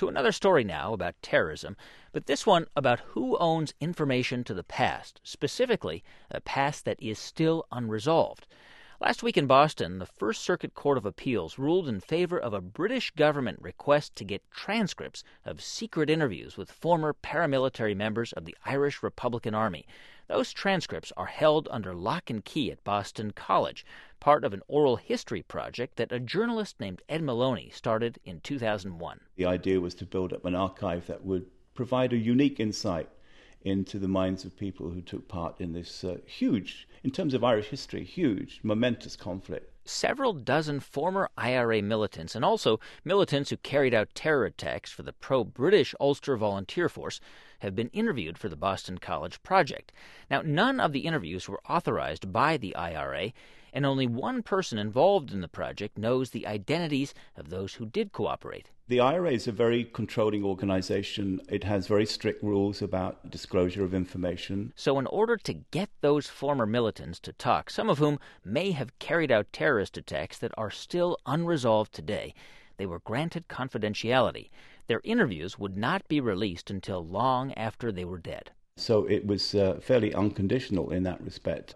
To another story now about terrorism, but this one about who owns information to the past, specifically a past that is still unresolved. Last week in Boston, the First Circuit Court of Appeals ruled in favor of a British government request to get transcripts of secret interviews with former paramilitary members of the Irish Republican Army. Those transcripts are held under lock and key at Boston College, part of an oral history project that a journalist named Ed Maloney started in 2001. The idea was to build up an archive that would provide a unique insight into the minds of people who took part in this huge, in terms of Irish history, huge, momentous conflict. Several dozen former IRA militants and also militants who carried out terror attacks for the pro-British Ulster Volunteer Force have been interviewed for the Boston College project. Now, none of the interviews were authorized by the IRA, and only one person involved in the project knows the identities of those who did cooperate. The IRA is a very controlling organization. It has very strict rules about disclosure of information. So in order to get those former militants to talk, some of whom may have carried out terrorist attacks that are still unresolved today, they were granted confidentiality. Their interviews would not be released until long after they were dead. So it was fairly unconditional in that respect.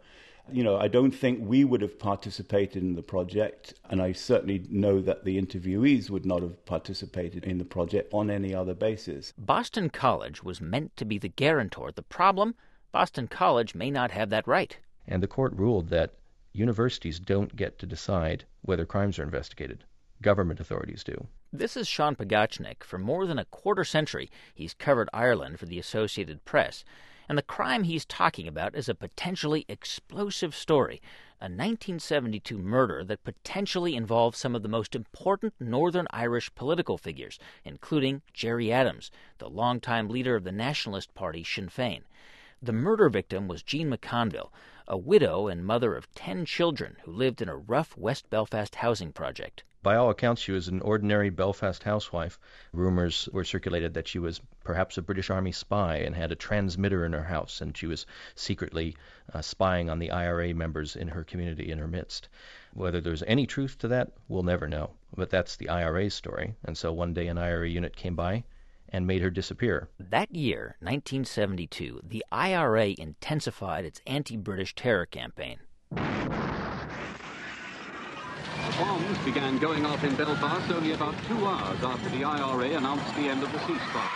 I don't think we would have participated in the project, and I certainly know that the interviewees would not have participated in the project on any other basis. Boston College was meant to be the guarantor. The problem? Boston College may not have that right. And the court ruled that universities don't get to decide whether crimes are investigated. Government authorities do. This is Sean Pogachnik. For more than a quarter century, he's covered Ireland for the Associated Press. And the crime he's talking about is a potentially explosive story, a 1972 murder that potentially involves some of the most important Northern Irish political figures, including Gerry Adams, the longtime leader of the Nationalist Party Sinn Féin. The murder victim was Jean McConville, a widow and mother of 10 children who lived in a rough West Belfast housing project. By all accounts, she was an ordinary Belfast housewife. Rumors were circulated that she was perhaps a British Army spy and had a transmitter in her house, and she was secretly spying on the IRA members in her community, in her midst. Whether there's any truth to that, we'll never know. But that's the IRA's story. And so one day an IRA unit came by and made her disappear. That year, 1972, the IRA intensified its anti-British terror campaign. Bombs began going off in Belfast only about 2 hours after the IRA announced the end of the ceasefire.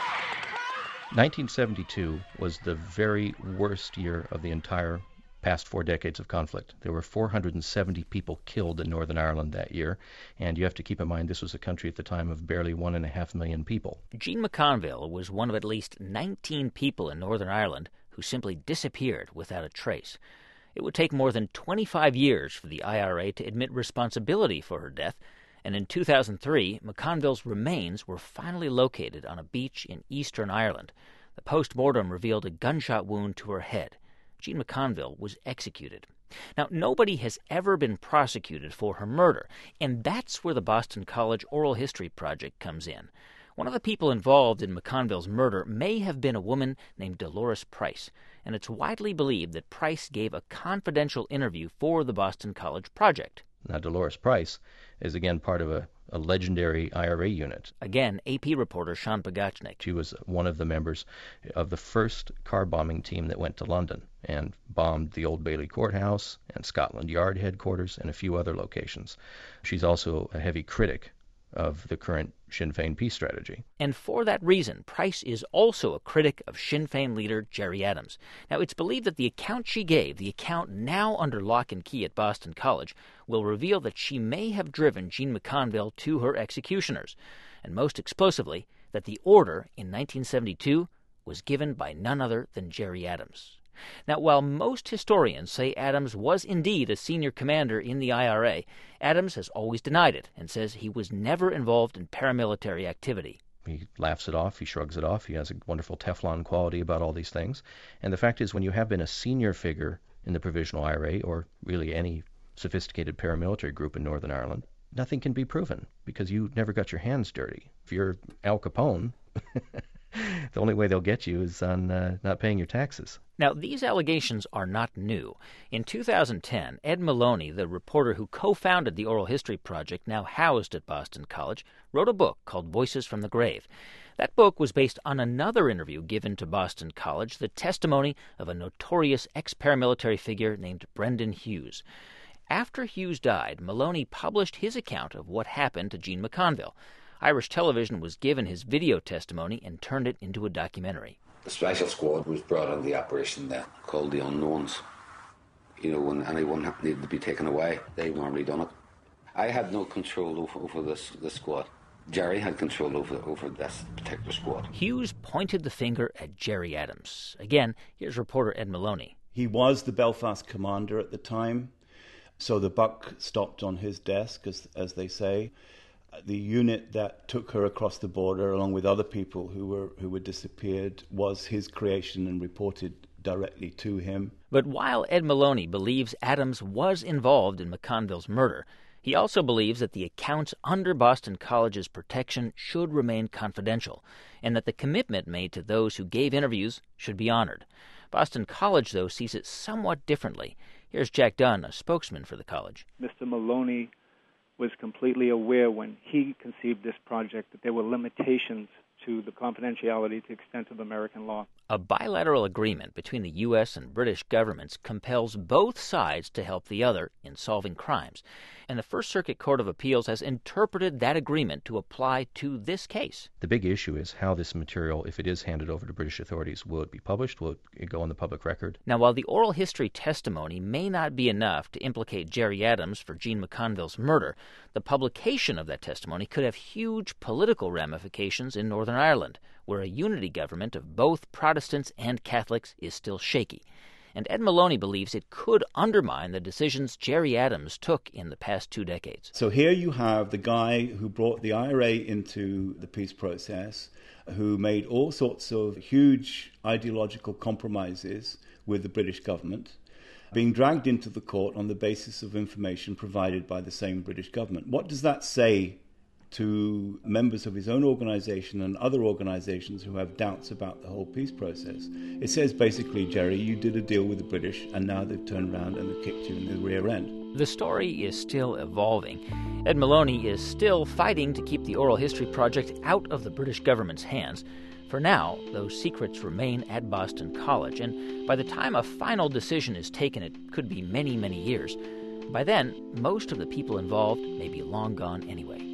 1972 was the very worst year of the entire past 4 decades of conflict. There were 470 people killed in Northern Ireland that year, and you have to keep in mind this was a country at the time of barely 1.5 million people. Jean McConville was one of at least 19 people in Northern Ireland who simply disappeared without a trace. It would take more than 25 years for the IRA to admit responsibility for her death, and in 2003, McConville's remains were finally located on a beach in eastern Ireland. The post-mortem revealed a gunshot wound to her head. Jean McConville was executed. Now, nobody has ever been prosecuted for her murder, and that's where the Boston College Oral History Project comes in. One of the people involved in McConville's murder may have been a woman named Dolores Price, and it's widely believed that Price gave a confidential interview for the Boston College project. Now, Dolores Price is again part of a legendary IRA unit. Again, AP reporter Sean Pogachnik. She was one of the members of the first car bombing team that went to London and bombed the Old Bailey Courthouse and Scotland Yard headquarters and a few other locations. She's also a heavy critic of the current Sinn Féin peace strategy. And for that reason, Price is also a critic of Sinn Féin leader Gerry Adams. Now, it's believed that the account she gave, the account now under lock and key at Boston College, will reveal that she may have driven Jean McConville to her executioners, and most explosively, that the order in 1972 was given by none other than Gerry Adams. Now, while most historians say Adams was indeed a senior commander in the IRA, Adams has always denied it and says he was never involved in paramilitary activity. He laughs it off, he shrugs it off, he has a wonderful Teflon quality about all these things. And the fact is, when you have been a senior figure in the Provisional IRA, or really any sophisticated paramilitary group in Northern Ireland, nothing can be proven because you never got your hands dirty. If you're Al Capone, the only way they'll get you is on not paying your taxes. Now, these allegations are not new. In 2010, Ed Maloney, the reporter who co-founded the Oral History Project, now housed at Boston College, wrote a book called Voices from the Grave. That book was based on another interview given to Boston College, the testimony of a notorious ex-paramilitary figure named Brendan Hughes. After Hughes died, Maloney published his account of what happened to Gene McConville. Irish television was given his video testimony and turned it into a documentary. The special squad was brought on the operation then, called the Unknowns. When anyone needed to be taken away, they normally done it. I had no control over this squad. Jerry had control over this particular squad. Hughes pointed the finger at Gerry Adams. Again, here's reporter Ed Maloney. He was the Belfast commander at the time, so the buck stopped on his desk, as they say. The unit that took her across the border, along with other people who were disappeared, was his creation and reported directly to him. But while Ed Maloney believes Adams was involved in McConville's murder, he also believes that the accounts under Boston College's protection should remain confidential, and that the commitment made to those who gave interviews should be honored. Boston College, though, sees it somewhat differently. Here's Jack Dunn, a spokesman for the college. Mr. Maloney was completely aware when he conceived this project that there were limitations to the confidentiality to the extent of American law. A bilateral agreement between the U.S. and British governments compels both sides to help the other in solving crimes, and the First Circuit Court of Appeals has interpreted that agreement to apply to this case. The big issue is how this material, if it is handed over to British authorities, will it be published? Will it go on the public record? Now, while the oral history testimony may not be enough to implicate Gerry Adams for Gene McConville's murder, the publication of that testimony could have huge political ramifications in Northern Ireland, where a unity government of both Protestants and Catholics is still shaky. And Ed Maloney believes it could undermine the decisions Gerry Adams took in the past 2 decades. So here you have the guy who brought the IRA into the peace process, who made all sorts of huge ideological compromises with the British government, being dragged into the court on the basis of information provided by the same British government. What does that say to members of his own organization and other organizations who have doubts about the whole peace process? It says basically, Gerry, you did a deal with the British and now they've turned around and they've kicked you in the rear end. The story is still evolving. Ed Maloney is still fighting to keep the Oral History Project out of the British government's hands. For now, those secrets remain at Boston College, and by the time a final decision is taken, it could be many, many years. By then, most of the people involved may be long gone anyway.